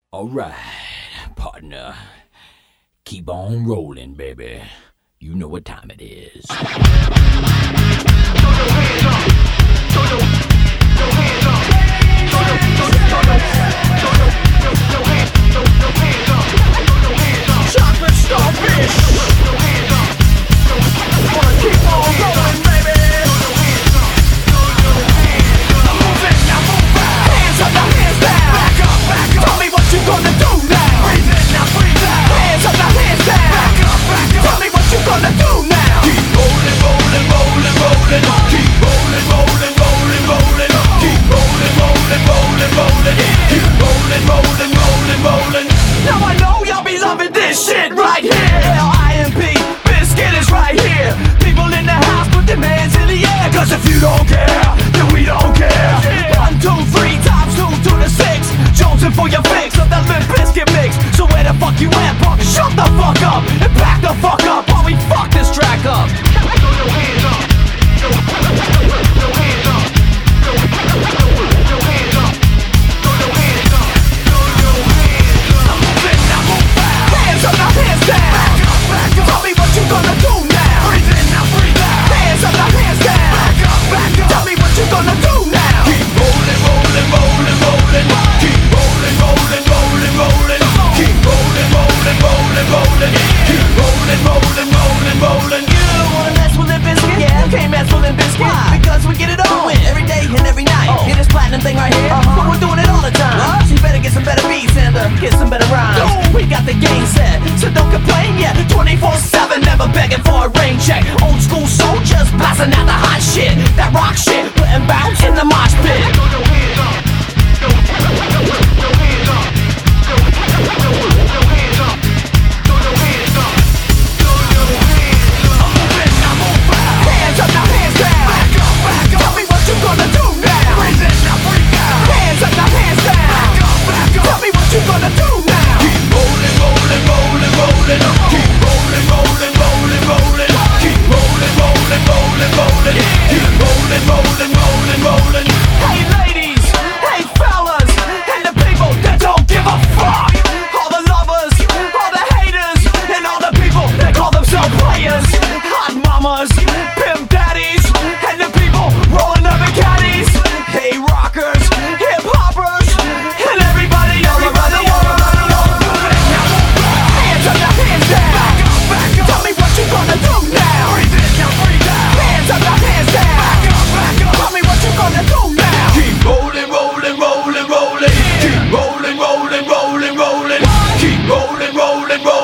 Alright, partner. Keep on rolling, baby. You know what time it is. Throw your hands up. Throw your hands up. Throw your hands up. Chocolate starfish. Throw your hands up. Wanna keep on rolling, baby. Throw your hands up. Move it, now move out. Hands up, now hands down. Back up, back up. Tell me what you gonna do now. Breathe in, now breathe out. Hands up, now hands down. Back up, back up. Tell me what you gonna do now. Keep rolling, rolling, rolling, rolling. Keep rolling, rolling, rolling, rolling. Keep rolling, rolling, rolling, rolling. Keep rolling, rolling, rolling, rolling. Now I know y'all be loving this shit right here. L.I.M.P. Biscuit is right here. People in the house put their hands in the air. Cause if you don't care, then we don't care. 1, 2, 3 times 2 to the 6. Jonesing for your fix of that Limp Bizkit mix. So where the fuck you at, punk? Shut the fuck up and back the fuck up while we fuck this track up. Throw your hands up. Throw your hands up. Throw your hands up. Throw your hands up. Throw your hands up. Now move it, now move out. Hands up, now hands down. Back up, back up. Tell me what you gonna do now. Breathe in, now breathe out. Hands up, now hands down. Back up, back up. Tell me what you gonna do now. Keep rolling, rolling, rolling, rolling. Keep rolling, rolling, rolling, rolling. Keep rolling, rolling, rolling, rolling. Keep rolling, rolling, rolling, rolling. You wanna mess with Limp Bizkit? Yeah, you can't mess with Limp Bizkit. Why? Because we get it on every day and every night. Hear this platinum thing right here? But we're doing it all the time. So you better get some better beats and get some better rhymes. We got the game set, so don't complain yet. 24/7, never begging for a rain check. Old school soldiers blasting out the hot shit. That rock shit, putting bounce in the mosh pit. Throw your hands up. Throw your hands up. Throw your hands up. Throw your hands up. Throw your hands up. Move it, now move out. Hands up, now hands down. Back up, back up. Tell me what you gonna do now. Breathe in, now breathe out. Hands up, now hands down. Back up, back up. Tell me what you gonna do now. Keep rolling, rolling, rolling, rolling. Keep rolling, rolling, rolling, rolling. Keep rolling, rolling, rolling, rolling. Keep rolling, rolling, rolling, rolling. Hey ladies, hey fellas, and the people that don't give a fuck. All the lovers, all the haters, and all the people that call themselves players. Hot mamas, pimp daddies, and the people rolling up in caddies. Hey rockers, hip hoppers, and everybody all around the world. Hands up, now hands down. Back up, back up. Tell me what you gonna do now. Breathe in, now breathe out. Hands up, now hands down. Back up, back up. Tell me what you gonna do now. Keep rolling, rolling, rolling, rolling. Keep rolling, rolling, rolling, rolling. Keep rolling, rolling, rolling.